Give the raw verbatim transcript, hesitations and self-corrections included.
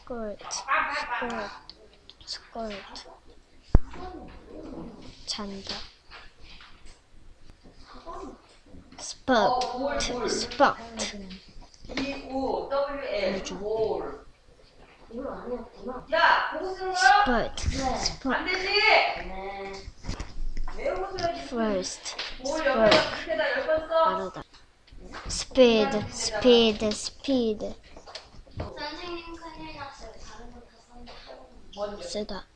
스커트, 스커트, 스커트. 잔다. 스포트, 스포트. 스포트, 스포트. First, 스포트. 빠르다. 스피드, 스피드, 스피드. 선생님 큰일 났어요. 다른 거 다 썼는데. 쓰다.